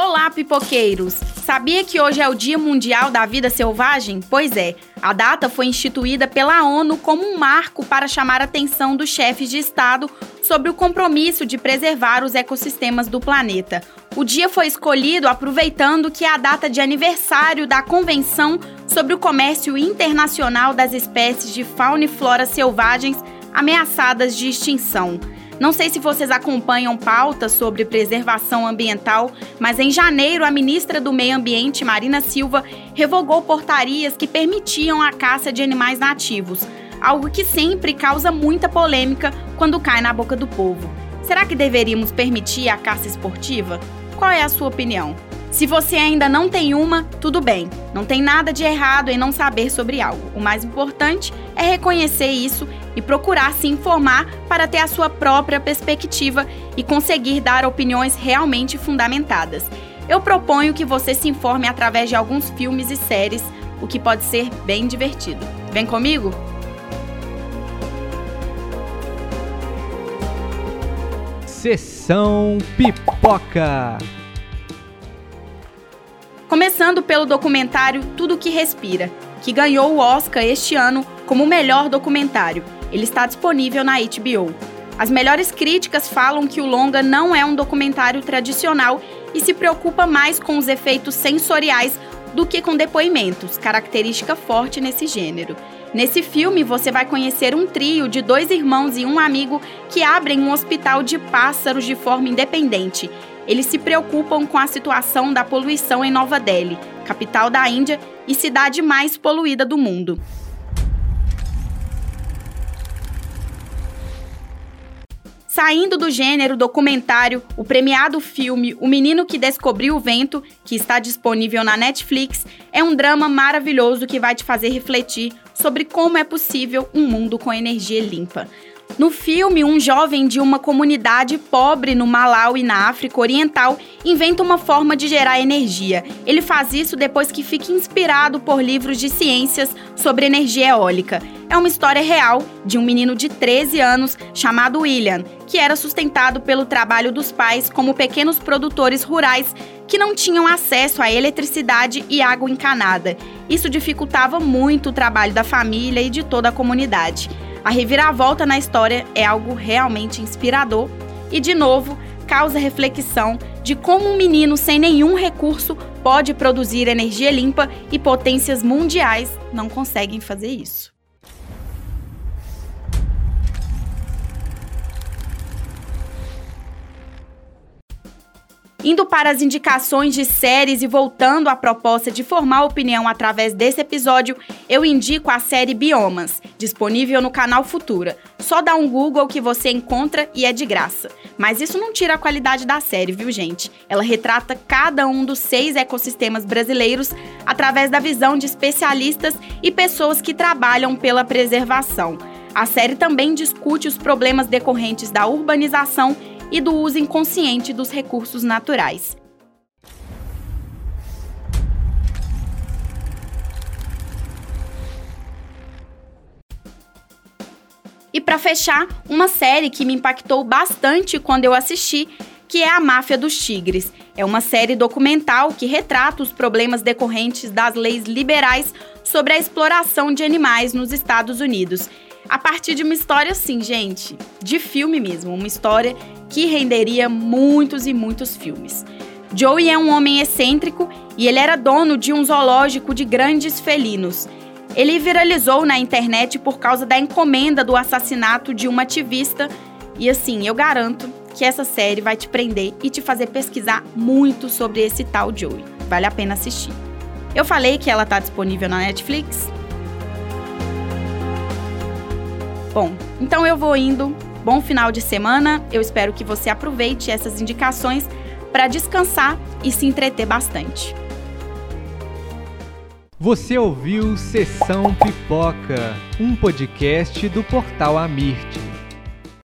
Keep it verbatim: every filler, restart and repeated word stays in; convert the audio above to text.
Olá, pipoqueiros! Sabia que hoje é o Dia Mundial da Vida Selvagem? Pois é, a data foi instituída pela ONU como um marco para chamar a atenção dos chefes de Estado sobre o compromisso de preservar os ecossistemas do planeta. O dia foi escolhido aproveitando que é a data de aniversário da Convenção sobre o Comércio Internacional das Espécies de Fauna e Flora Selvagens ameaçadas de extinção. Não sei se vocês acompanham pautas sobre preservação ambiental, mas em janeiro a ministra do Meio Ambiente, Marina Silva, revogou portarias que permitiam a caça de animais nativos, algo que sempre causa muita polêmica quando cai na boca do povo. Será que deveríamos permitir a caça esportiva? Qual é a sua opinião? Se você ainda não tem uma, tudo bem. Não tem nada de errado em não saber sobre algo. O mais importante é reconhecer isso e procurar se informar para ter a sua própria perspectiva e conseguir dar opiniões realmente fundamentadas. Eu proponho que você se informe através de alguns filmes e séries, o que pode ser bem divertido. Vem comigo? Sessão Pipoca. Começando pelo documentário Tudo que Respira, que ganhou o Oscar este ano como o melhor documentário. Ele está disponível na H B O. As melhores críticas falam que o longa não é um documentário tradicional e se preocupa mais com os efeitos sensoriais do que com depoimentos, característica forte nesse gênero. Nesse filme, você vai conhecer um trio de dois irmãos e um amigo que abrem um hospital de pássaros de forma independente. Eles se preocupam com a situação da poluição em Nova Delhi, capital da Índia e cidade mais poluída do mundo. Saindo do gênero documentário, o premiado filme O Menino que Descobriu o Vento, que está disponível na Netflix, é um drama maravilhoso que vai te fazer refletir sobre como é possível um mundo com energia limpa. No filme, um jovem de uma comunidade pobre no Malawi, na África Oriental, inventa uma forma de gerar energia. Ele faz isso depois que fica inspirado por livros de ciências sobre energia eólica. É uma história real de um menino de treze anos chamado William, que era sustentado pelo trabalho dos pais como pequenos produtores rurais que não tinham acesso à eletricidade e água encanada. Isso dificultava muito o trabalho da família e de toda a comunidade. A reviravolta na história é algo realmente inspirador e, de novo, causa reflexão de como um menino sem nenhum recurso pode produzir energia limpa e potências mundiais não conseguem fazer isso. Indo para as indicações de séries e voltando à proposta de formar opinião através desse episódio, eu indico a série Biomas, disponível no canal Futura. Só dá um Google que você encontra e é de graça. Mas isso não tira a qualidade da série, viu, gente? Ela retrata cada um dos seis ecossistemas brasileiros através da visão de especialistas e pessoas que trabalham pela preservação. A série também discute os problemas decorrentes da urbanização e do uso inconsciente dos recursos naturais. E para fechar, uma série que me impactou bastante quando eu assisti, que é A Máfia dos Tigres. É uma série documental que retrata os problemas decorrentes das leis liberais sobre a exploração de animais nos Estados Unidos. A partir de uma história assim, gente, de filme mesmo, uma história que renderia muitos e muitos filmes. Joey é um homem excêntrico e ele era dono de um zoológico de grandes felinos. Ele viralizou na internet por causa da encomenda do assassinato de uma ativista e assim, eu garanto que essa série vai te prender e te fazer pesquisar muito sobre esse tal Joey. Vale a pena assistir. Eu falei que ela está disponível na Netflix? Bom, então eu vou indo. Bom final de semana. Eu espero que você aproveite essas indicações para descansar e se entreter bastante. Você ouviu Sessão Pipoca, um podcast do portal Amirte.